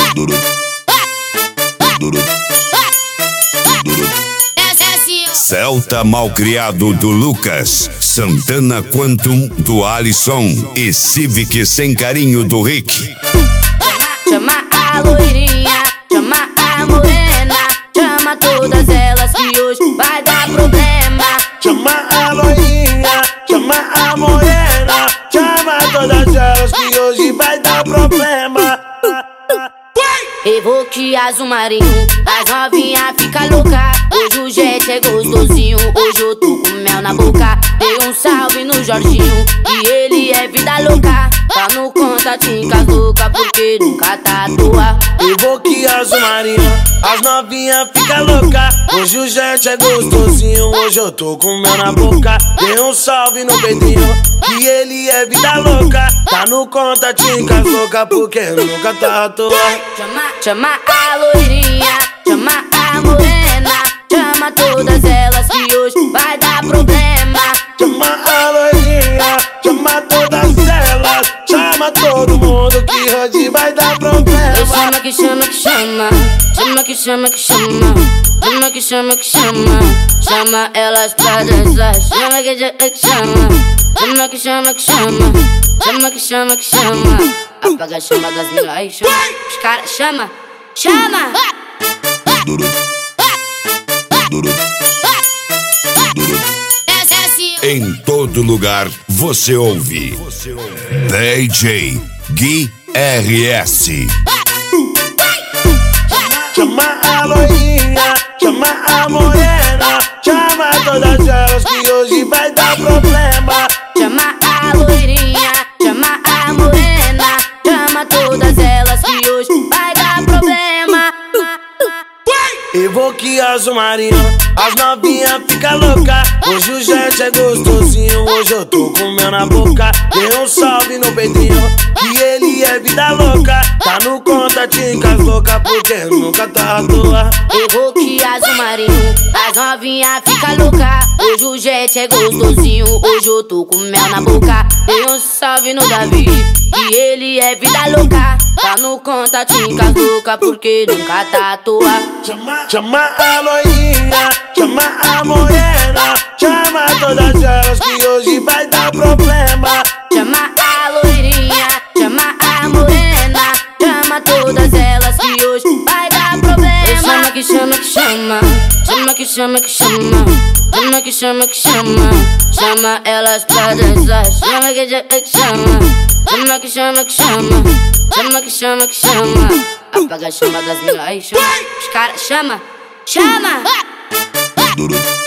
Celta Malcriado do Lucas, Santana Quantum do Alisson e Civic Sem Carinho do Rick. Chama a loirinha, chama a morena, chama todas elas que hoje vai dar problema. Chama a loirinha, chama a morena, chama todas elas que hoje vai dar problema. Evoque azul marinho, as novinha fica louca. Hoje o jet é gostosinho, hoje eu tô com mel na boca. Dei um salve no Jorginho, e ele é vida louca. Tá no contatinho com as louca, porque nunca tá à toa. Evoque azul marinho, as novinha fica louca. Hoje o jet é gostosinho, hoje eu tô com mel na boca. Dei um salve no Pedrinho, que ele é vida louca. Tá no contatinho com as louca, porque nunca tá à toa. Chama a loirinha, chama a morena, chama todas elas que hoje vai dar problema. Chama a loirinha, chama todas elas, chama todo mundo que hoje vai dar problema. Chama que chama que chama, chama que chama que chama, chama que chama que chama, chama elas pra dançar. Chama que chama, chama que chama que chama, chama que chama que chama. Apaga a chama das minas, aí chama, os caras chama, chama. Em todo lugar você ouve DJ Gui RS. Chama a loirinha, chama a morena, chama todas elas que hoje vai dar problema. Chama a loirinha, chama a morena, chama todas elas que hoje vai dar problema. Evoque azul marinho, as novinha fica louca. Hoje o jet é gostosinho, hoje eu tô com mel na boca. Dei um salve no Pedrinho, que ele é vida louca. Tá no contatinho com as louca, porque nunca tá à toa. Evoque azul marinho, as novinha fica louca. Hoje o jet é gostosinho, hoje eu tô com mel na boca. Dei um salve no Davi, que ele é vida louca. Tá no contatinho com as louca, porque nunca tá à toa. Chama a loirinha, chama a morena, chama todas elas que hoje vai dar problema. Chama a loirinha, chama a morena, chama todas elas que hoje vai dar problema. Chama que chama que chama, chama que chama que chama, chama que chama que chama, chama elas pra dançar. Chama que chama, chama que chama que chama, chama que chama que chama. Apaga a chama das minas, aí chama, os caras chama, chama.